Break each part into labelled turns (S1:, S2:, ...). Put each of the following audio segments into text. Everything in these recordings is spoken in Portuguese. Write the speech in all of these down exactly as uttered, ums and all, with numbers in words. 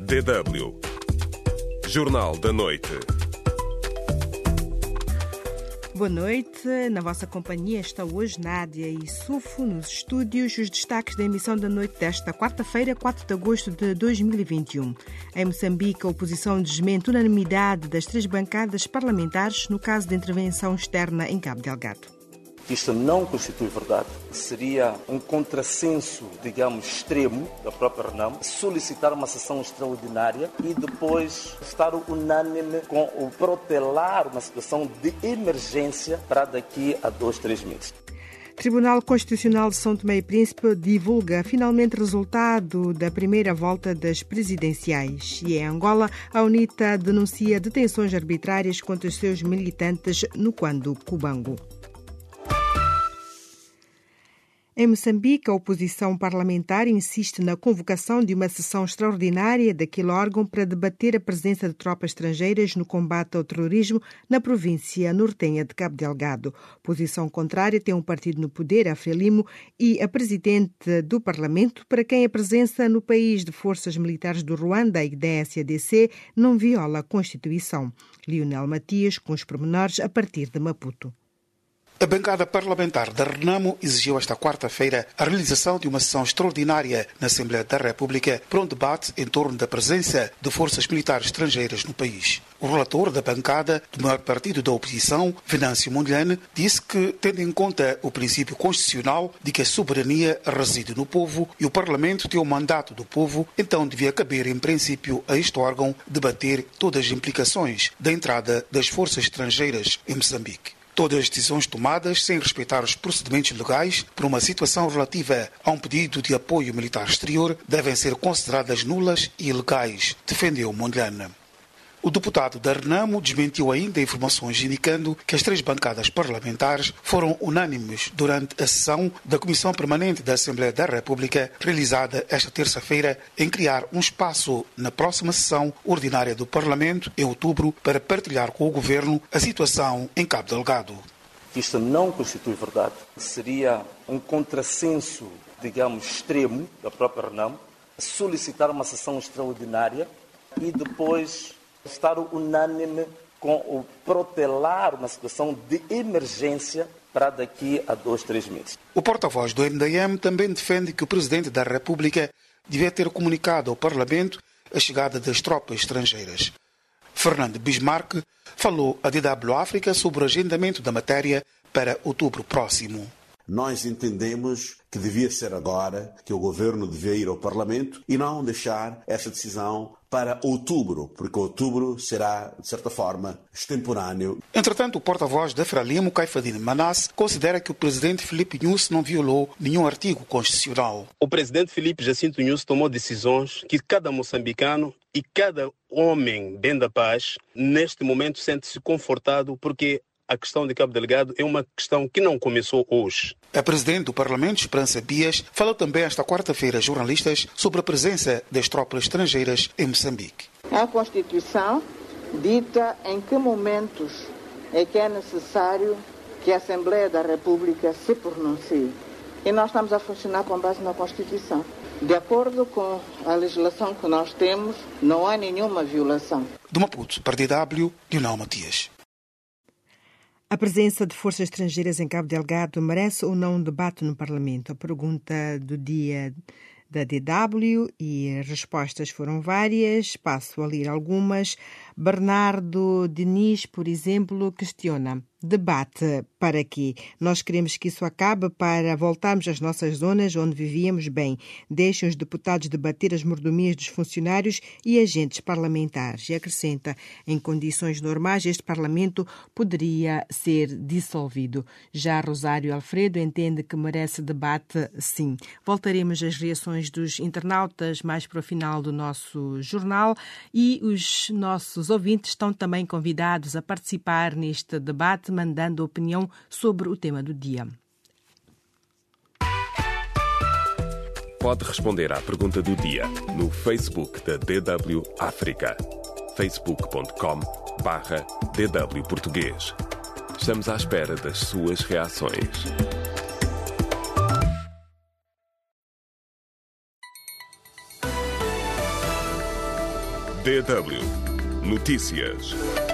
S1: D W. Jornal da Noite.
S2: Boa noite. Na vossa companhia está hoje Nádia e Sufo nos estúdios. Os destaques da emissão da noite desta quarta-feira, quatro de agosto de dois mil e vinte e um. Em Moçambique, a oposição desmente unanimidade das três bancadas parlamentares no caso de intervenção externa em Cabo Delgado.
S3: Isto não constitui verdade. Seria um contrassenso, digamos, extremo da própria Renamo solicitar uma sessão extraordinária e depois estar unânime com o protelar uma situação de emergência para daqui a dois, três meses.
S2: Tribunal Constitucional de São Tomé e Príncipe divulga finalmente resultado da primeira volta das presidenciais. E em Angola, a UNITA denuncia detenções arbitrárias contra os seus militantes no Quando Cubango. Em Moçambique, a oposição parlamentar insiste na convocação de uma sessão extraordinária daquele órgão para debater a presença de tropas estrangeiras no combate ao terrorismo na província nortenha de Cabo Delgado. Posição contrária tem um partido no poder, a Frelimo, e a presidente do Parlamento, para quem a presença no país de forças militares do Ruanda e da S A D C não viola a Constituição. Lionel Matias, com os pormenores a partir de Maputo.
S4: A bancada parlamentar da Renamo exigiu esta quarta-feira a realização de uma sessão extraordinária na Assembleia da República para um debate em torno da presença de forças militares estrangeiras no país. O relator da bancada do maior partido da oposição, Venâncio Mondlane, disse que, tendo em conta o princípio constitucional de que a soberania reside no povo e o Parlamento tem o mandato do povo, então devia caber, em princípio, a este órgão debater todas as implicações da entrada das forças estrangeiras em Moçambique. Todas as decisões tomadas sem respeitar os procedimentos legais por uma situação relativa a um pedido de apoio militar exterior devem ser consideradas nulas e ilegais, defendeu Mondlane. O deputado da Renamo desmentiu ainda informações indicando que as três bancadas parlamentares foram unânimes durante a sessão da Comissão Permanente da Assembleia da República, realizada esta terça-feira, em criar um espaço na próxima sessão ordinária do Parlamento, em outubro, para partilhar com o Governo a situação em Cabo Delgado.
S3: Isto não constitui verdade. Seria um contrassenso, digamos, extremo da própria Renamo solicitar uma sessão extraordinária e depois estar unânime com o protelar uma situação de emergência para daqui a dois, três meses.
S4: O porta-voz do M D M também defende que o Presidente da República devia ter comunicado ao Parlamento a chegada das tropas estrangeiras. Fernando Bismarck falou à D W África sobre o agendamento da matéria para outubro próximo.
S5: Nós entendemos que devia ser agora, que o Governo devia ir ao Parlamento e não deixar essa decisão para outubro, porque outubro será, de certa forma, extemporâneo.
S4: Entretanto, o porta-voz da Frelimo, Caifadine Manasse, considera que o presidente Filipe Nyusi não violou nenhum artigo constitucional.
S6: O presidente Filipe Jacinto Nyusi tomou decisões que cada moçambicano e cada homem bem da paz, neste momento, sente-se confortado porque a questão de Cabo Delgado é uma questão que não começou hoje.
S4: A presidente do Parlamento, Esperança Bias, falou também esta quarta-feira a jornalistas sobre a presença das tropas estrangeiras em Moçambique.
S7: A Constituição dita em que momentos é que é necessário que a Assembleia da República se pronuncie. E nós estamos a funcionar com base na Constituição. De acordo com a legislação que nós temos, não há nenhuma violação.
S4: Do Maputo, para D W, Lionel Matias.
S2: A presença de forças estrangeiras em Cabo Delgado merece ou não um debate no Parlamento? A pergunta do dia da D W e as respostas foram várias. Passo a ler algumas. Bernardo Diniz, por exemplo, questiona: debate para quê? Nós queremos que isso acabe para voltarmos às nossas zonas onde vivíamos bem. Deixem os deputados debater as mordomias dos funcionários e agentes parlamentares. E acrescenta: em condições normais este Parlamento poderia ser dissolvido. Já Rosário Alfredo entende que merece debate, sim. Voltaremos às reações dos internautas mais para o final do nosso jornal e os nossos ouvintes estão também convidados a participar neste debate, mandando opinião sobre o tema do dia.
S1: Pode responder à pergunta do dia no Facebook da D W África. facebook ponto com barra D W Português. Estamos à espera das suas reações. D W Notícias.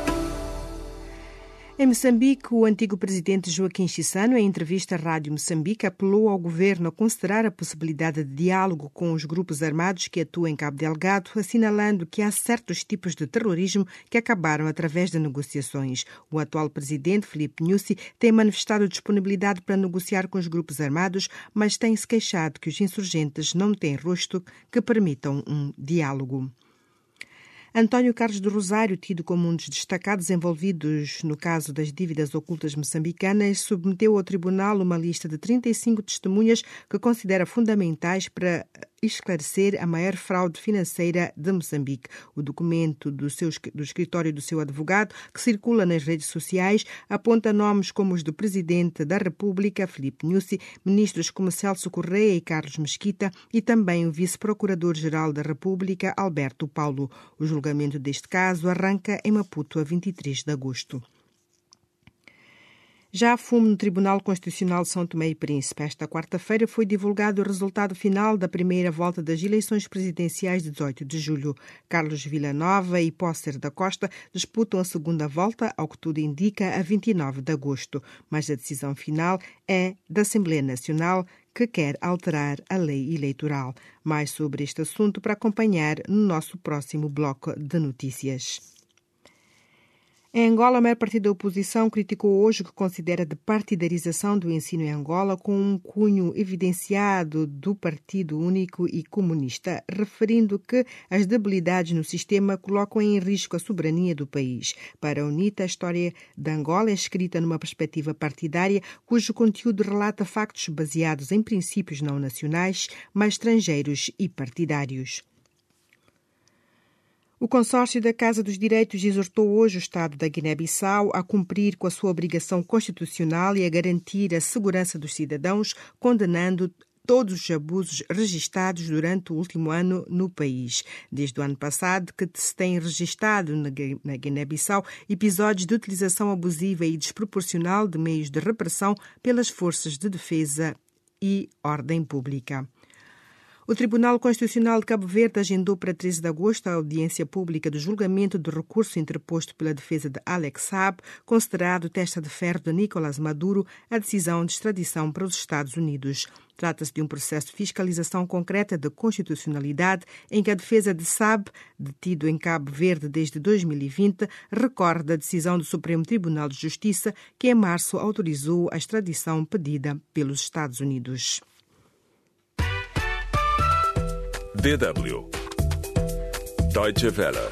S2: Em Moçambique, o antigo presidente Joaquim Chissano, em entrevista à Rádio Moçambique, apelou ao governo a considerar a possibilidade de diálogo com os grupos armados que atuam em Cabo Delgado, assinalando que há certos tipos de terrorismo que acabaram através de negociações. O atual presidente, Filipe Nyusi, tem manifestado disponibilidade para negociar com os grupos armados, mas tem-se queixado que os insurgentes não têm rosto que permitam um diálogo. António Carlos do Rosário, tido como um dos destacados envolvidos no caso das dívidas ocultas moçambicanas, submeteu ao tribunal uma lista de trinta e cinco testemunhas que considera fundamentais para esclarecer a maior fraude financeira de Moçambique. O documento do, seu, do escritório do seu advogado, que circula nas redes sociais, aponta nomes como os do Presidente da República, Filipe Nyusi, ministros como Celso Correia e Carlos Mesquita e também o Vice-Procurador-Geral da República, Alberto Paulo. O julgamento deste caso arranca em Maputo a vinte e três de agosto. Já a fumo no Tribunal Constitucional de São Tomé e Príncipe. Esta quarta-feira foi divulgado o resultado final da primeira volta das eleições presidenciais de dezoito de julho. Carlos Villanova e Pócer da Costa disputam a segunda volta, ao que tudo indica, a vinte e nove de agosto. Mas a decisão final é da Assembleia Nacional, que quer alterar a lei eleitoral. Mais sobre este assunto para acompanhar no nosso próximo bloco de notícias. Em Angola, a maior parte da oposição criticou hoje o que considera de partidarização do ensino em Angola com um cunho evidenciado do Partido Único e Comunista, referindo que as debilidades no sistema colocam em risco a soberania do país. Para a UNITA, a história de Angola é escrita numa perspectiva partidária, cujo conteúdo relata factos baseados em princípios não nacionais, mas estrangeiros e partidários. O consórcio da Casa dos Direitos exortou hoje o Estado da Guiné-Bissau a cumprir com a sua obrigação constitucional e a garantir a segurança dos cidadãos, condenando todos os abusos registados durante o último ano no país. Desde o ano passado que se tem registado na Guiné-Bissau episódios de utilização abusiva e desproporcional de meios de repressão pelas forças de defesa e ordem pública. O Tribunal Constitucional de Cabo Verde agendou para treze de agosto a audiência pública do julgamento do recurso interposto pela defesa de Alex Saab, considerado testa de ferro de Nicolás Maduro, a decisão de extradição para os Estados Unidos. Trata-se de um processo de fiscalização concreta de constitucionalidade em que a defesa de Saab, detido em Cabo Verde desde dois mil e vinte, recorre da decisão do Supremo Tribunal de Justiça, que em março autorizou a extradição pedida pelos Estados Unidos.
S1: D W Deutsche Welle.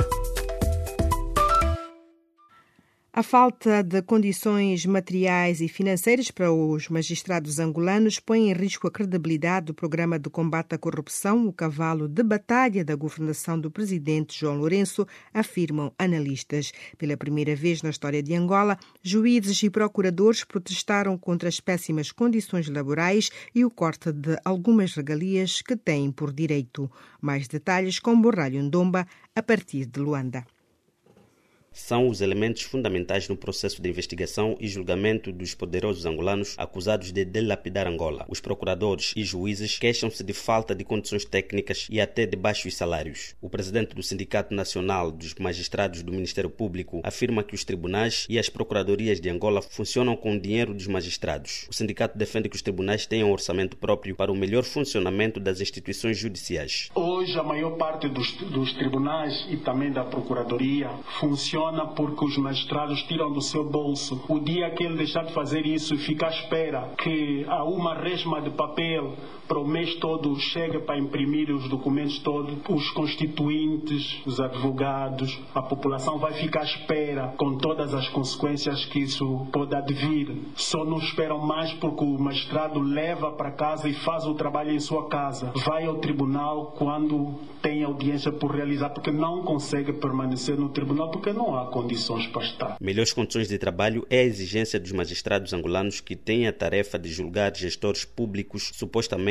S2: A falta de condições materiais e financeiras para os magistrados angolanos põe em risco a credibilidade do programa de combate à corrupção, o cavalo de batalha da governação do presidente João Lourenço, afirmam analistas. Pela primeira vez na história de Angola, juízes e procuradores protestaram contra as péssimas condições laborais e o corte de algumas regalias que têm por direito. Mais detalhes com Borralho Ndomba, a partir de Luanda.
S8: São os elementos fundamentais no processo de investigação e julgamento dos poderosos angolanos acusados de dilapidar Angola. Os procuradores e juízes queixam-se de falta de condições técnicas e até de baixos salários. O presidente do Sindicato Nacional dos Magistrados do Ministério Público afirma que os tribunais e as procuradorias de Angola funcionam com o dinheiro dos magistrados. O sindicato defende que os tribunais tenham um orçamento próprio para o melhor funcionamento das instituições judiciais.
S9: Hoje, a maior parte dos, dos tribunais e também da procuradoria funciona porque os magistrados tiram do seu bolso. O dia que ele deixar de fazer isso e ficar à espera que há uma resma de papel para o mês todo chegue para imprimir os documentos todos, os constituintes, os advogados, a população vai ficar à espera com todas as consequências que isso pode advir. Só não esperam mais porque o magistrado leva para casa e faz o trabalho em sua casa. Vai ao tribunal quando tem audiência por realizar, porque não consegue permanecer no tribunal porque não há condições para estar.
S8: Melhores condições de trabalho é a exigência dos magistrados angolanos que têm a tarefa de julgar gestores públicos supostamente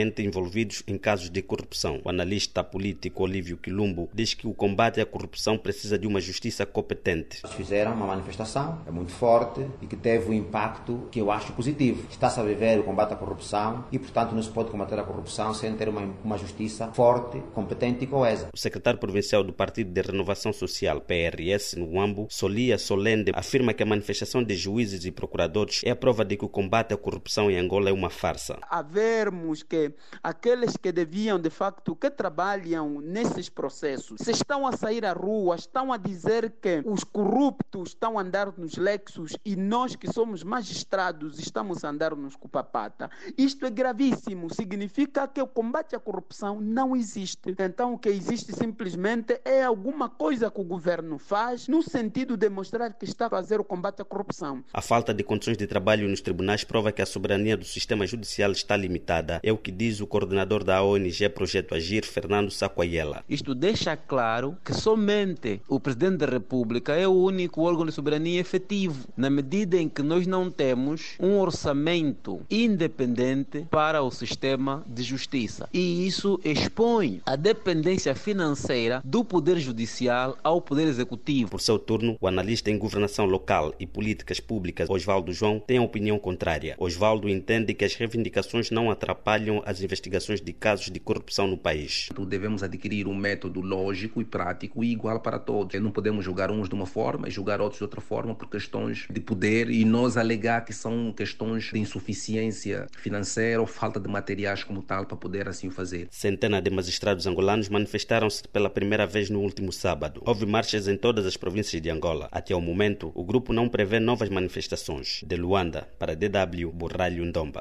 S8: diretamente envolvidos em casos de corrupção. O analista político Olívio Quilumbo diz que o combate à corrupção precisa de uma justiça competente.
S10: Fizeram uma manifestação é muito forte e que teve um impacto que eu acho positivo. Está-se a viver o combate à corrupção e, portanto, não se pode combater a corrupção sem ter uma, uma justiça forte, competente e coesa.
S8: O secretário provincial do Partido de Renovação Social, P R S, no Huambo, Solia Solende, afirma que a manifestação de juízes e procuradores é a prova de que o combate à corrupção em Angola é uma farsa.
S11: A vermos que aqueles que deviam, de facto, que trabalham nesses processos, se estão a sair à rua, estão a dizer que os corruptos estão a andar nos lexos e nós que somos magistrados estamos a andar nos cupapata. Isto é gravíssimo, significa que o combate à corrupção não existe. Então o que existe simplesmente é alguma coisa que o governo faz no sentido de mostrar que está a fazer o combate à corrupção.
S8: A falta de condições de trabalho nos tribunais prova que a soberania do sistema judicial está limitada. É o que diz o coordenador da O N G Projeto Agir, Fernando Sacoaiela.
S11: Isto deixa claro que somente o Presidente da República é o único órgão de soberania efetivo, na medida em que nós não temos um orçamento independente para o sistema de justiça. E isso expõe a dependência financeira do Poder Judicial ao Poder Executivo.
S8: Por seu turno, o analista em governação local e políticas públicas, Osvaldo João, tem a opinião contrária. Osvaldo entende que as reivindicações não atrapalham as investigações de casos de corrupção no país.
S12: Devemos adquirir um método lógico e prático e igual para todos. Não podemos julgar uns de uma forma e julgar outros de outra forma por questões de poder e nós alegar que são questões de insuficiência financeira ou falta de materiais como tal para poder assim o fazer.
S8: Centenas de magistrados angolanos manifestaram-se pela primeira vez no último sábado. Houve marchas em todas as províncias de Angola. Até o momento, o grupo não prevê novas manifestações. De Luanda, para D W, Borralho Ndomba.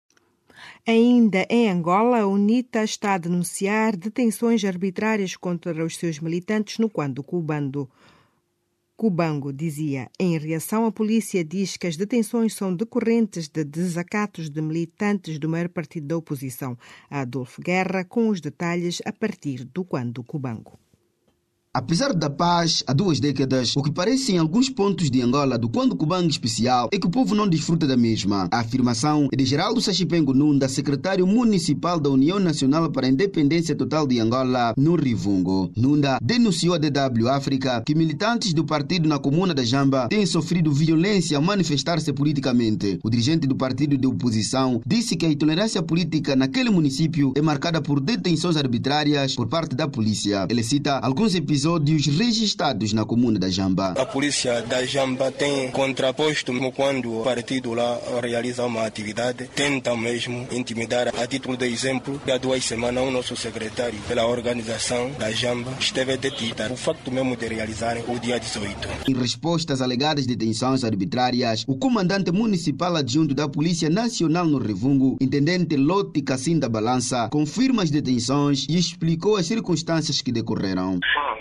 S2: Ainda em Angola, a UNITA está a denunciar detenções arbitrárias contra os seus militantes no Quando Cubando. Cubango dizia, em reação, a polícia diz que as detenções são decorrentes de desacatos de militantes do maior partido da oposição, Adolfo Guerra, com os detalhes a partir do Quando Cubango.
S13: Apesar da paz há duas décadas, o que parece em alguns pontos de Angola do Quando Cubango especial é que o povo não desfruta da mesma. A afirmação é de Geraldo Sachipengo Nunda, secretário municipal da União Nacional para a Independência Total de Angola, no Rivungo. Nunda denunciou à D W África que militantes do partido na comuna da Jamba têm sofrido violência ao manifestar-se politicamente. O dirigente do partido de oposição disse que a intolerância política naquele município é marcada por detenções arbitrárias por parte da polícia. Ele cita alguns episódios episódios registrados na comuna da Jamba.
S14: A polícia da Jamba tem contraposto quando o partido lá realiza uma atividade, tenta mesmo intimidar. A título de exemplo, há duas semanas o nosso secretário pela organização da Jamba esteve detido. O facto mesmo de realizarem o dia dezoito.
S13: Em resposta às alegadas detenções arbitrárias, o comandante municipal adjunto da Polícia Nacional no Rivungo, intendente Lote Cassinda Balança, confirma as detenções e explicou as circunstâncias que decorreram.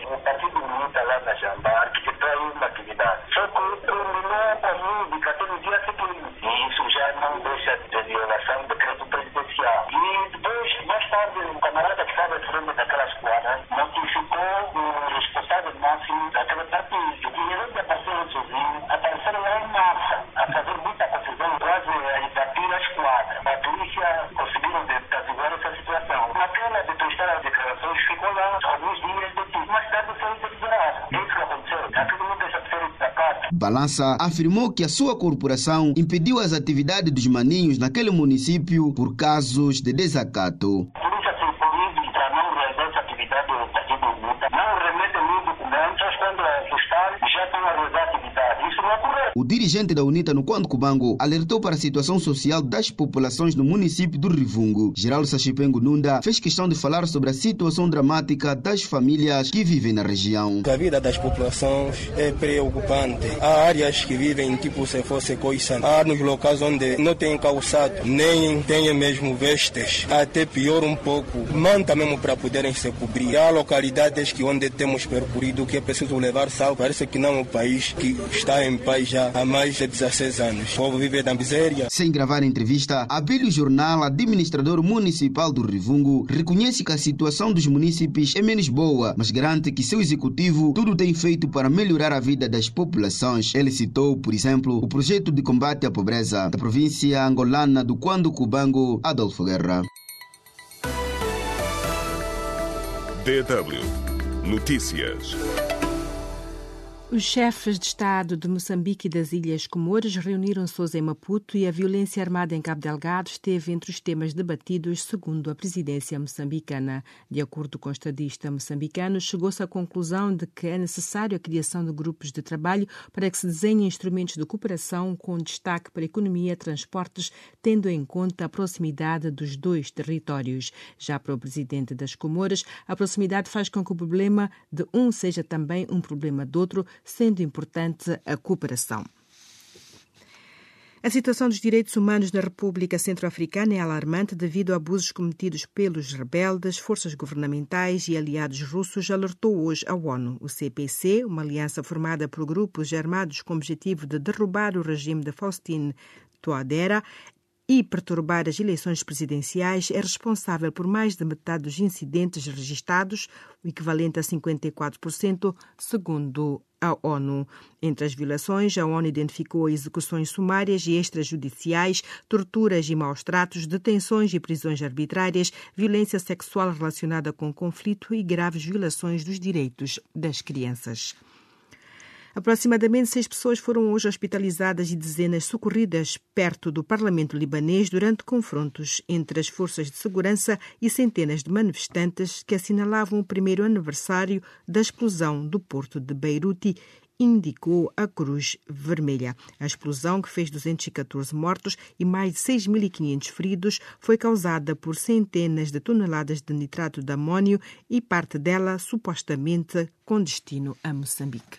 S13: Balança afirmou que a sua corporação impediu as atividades dos maninhos naquele município por casos de desacato. O dirigente da UNITA no Quando Cubango alertou para a situação social das populações no município do Rivungo. Geraldo Sachipengo Nunda fez questão de falar sobre a situação dramática das famílias que vivem na região.
S14: A vida das populações é preocupante. Há áreas que vivem tipo se fosse coisa. Há nos locais onde não tem calçado, nem tem mesmo vestes. Até pior um pouco, manta mesmo para poderem se cobrir. Há localidades que onde temos percorrido que é preciso levar sal. Parece que não é um país que está em paz já há mais de dezesseis anos. O povo vive na miséria.
S13: Sem gravar a entrevista, Abílio Jornal, administrador municipal do Rivungo, reconhece que a situação dos munícipes é menos boa, mas garante que seu executivo tudo tem feito para melhorar a vida das populações. Ele citou, por exemplo, o projeto de combate à pobreza da província angolana do Quando Cubango, Adolfo Guerra.
S1: D W Notícias.
S2: Os chefes de Estado de Moçambique e das Ilhas Comores reuniram-se hoje em Maputo e a violência armada em Cabo Delgado esteve entre os temas debatidos, segundo a presidência moçambicana. De acordo com o estadista moçambicano, chegou-se à conclusão de que é necessário a criação de grupos de trabalho para que se desenhem instrumentos de cooperação com destaque para a economia e transportes, tendo em conta a proximidade dos dois territórios. Já para o presidente das Comoras, a proximidade faz com que o problema de um seja também um problema do outro, sendo importante a cooperação. A situação dos direitos humanos na República Centro-Africana é alarmante devido a abusos cometidos pelos rebeldes, forças governamentais e aliados russos, alertou hoje a ONU. O C P C, uma aliança formada por grupos armados com o objetivo de derrubar o regime de Faustin Touadéra e perturbar as eleições presidenciais, é responsável por mais de metade dos incidentes registados, o equivalente a cinquenta e quatro por cento, segundo a ONU. Entre as violações, a ONU identificou execuções sumárias e extrajudiciais, torturas e maus-tratos, detenções e prisões arbitrárias, violência sexual relacionada com conflito e graves violações dos direitos das crianças. Aproximadamente seis pessoas foram hoje hospitalizadas e dezenas socorridas perto do Parlamento libanês durante confrontos entre as forças de segurança e centenas de manifestantes que assinalavam o primeiro aniversário da explosão do porto de Beirute, indicou a Cruz Vermelha. A explosão, que fez duzentos e catorze mortos e mais de seis mil e quinhentos feridos, foi causada por centenas de toneladas de nitrato de amônio e parte dela supostamente com destino a Moçambique.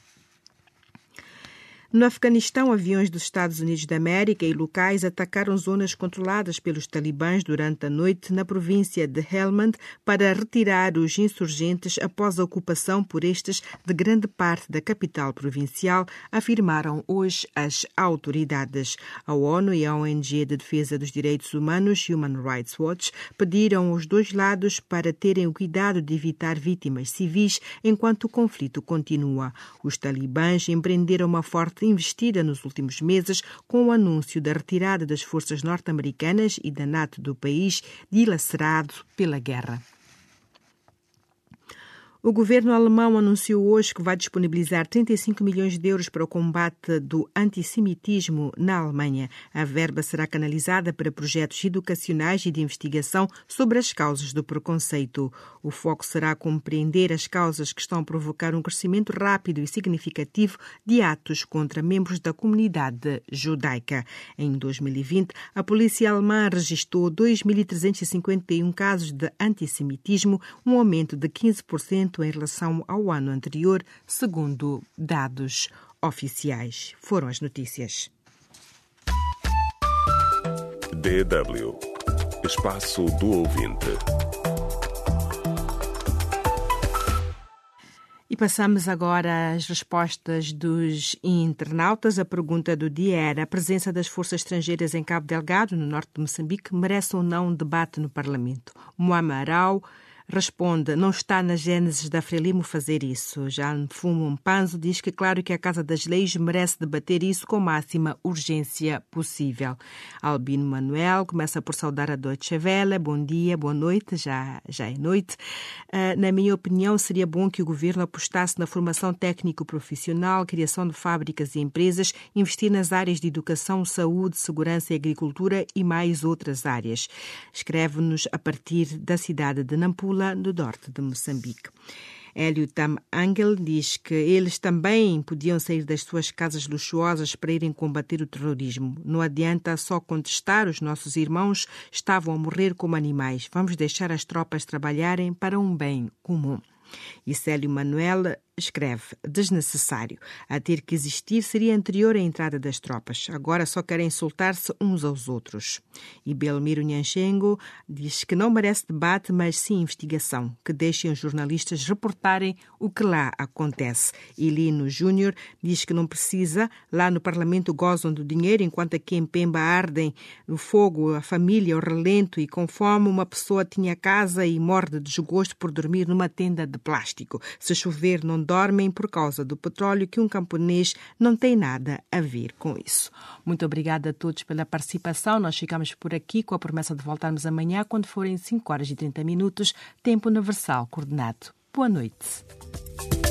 S2: No Afeganistão, aviões dos Estados Unidos da América e locais atacaram zonas controladas pelos talibãs durante a noite na província de Helmand para retirar os insurgentes após a ocupação por estes de grande parte da capital provincial, afirmaram hoje as autoridades. A ONU e a O N G de Defesa dos Direitos Humanos, Human Rights Watch, pediram aos dois lados para terem o cuidado de evitar vítimas civis enquanto o conflito continua. Os talibãs empreenderam uma forte investida nos últimos meses com o anúncio da retirada das forças norte-americanas e da NATO do país, dilacerado pela guerra. O governo alemão anunciou hoje que vai disponibilizar trinta e cinco milhões de euros para o combate do antissemitismo na Alemanha. A verba será canalizada para projetos educacionais e de investigação sobre as causas do preconceito. O foco será compreender as causas que estão a provocar um crescimento rápido e significativo de atos contra membros da comunidade judaica. Em dois mil e vinte, a polícia alemã registrou dois mil trezentos e cinquenta e um casos de antissemitismo, um aumento de quinze por cento em relação ao ano anterior, segundo dados oficiais. Foram as notícias.
S1: D W Espaço do Ouvinte.
S2: E passamos agora às respostas dos internautas. A pergunta do dia era: a presença das forças estrangeiras em Cabo Delgado, no norte de Moçambique, merece ou não um debate no Parlamento? Moamarau responde: não está na gênese da Frelimo fazer isso. Já Fumo Mpanzo diz que claro que a Casa das Leis merece debater isso com máxima urgência possível. Albino Manuel começa por saudar a Deutsche Welle. Bom dia, boa noite, já, já é noite. Uh, na minha opinião, seria bom que o governo apostasse na formação técnico-profissional, criação de fábricas e empresas, investir nas áreas de educação, saúde, segurança e agricultura e mais outras áreas. Escreve-nos a partir da cidade de Nampula, no norte de Moçambique. Hélio Tam Angel diz que eles também podiam sair das suas casas luxuosas para irem combater o terrorismo. Não adianta só contestar, os nossos irmãos estavam a morrer como animais. Vamos deixar as tropas trabalharem para um bem comum. E Célio Manuel escreve: desnecessário. A ter que existir seria anterior à entrada das tropas. Agora só querem soltar-se uns aos outros. E Belmiro Nhanchengo diz que não merece debate, mas sim investigação. Que deixem os jornalistas reportarem o que lá acontece. E Lino Júnior diz que não precisa. Lá no Parlamento gozam do dinheiro, enquanto aqui em Pemba ardem o fogo, a família, o relento e com fome uma pessoa tinha casa e morre de desgosto por dormir numa tenda de plástico. Se chover não não dormem por causa do petróleo, que um camponês não tem nada a ver com isso. Muito obrigada a todos pela participação. Nós ficamos por aqui com a promessa de voltarmos amanhã quando forem cinco horas e trinta minutos, tempo universal coordenado. Boa noite.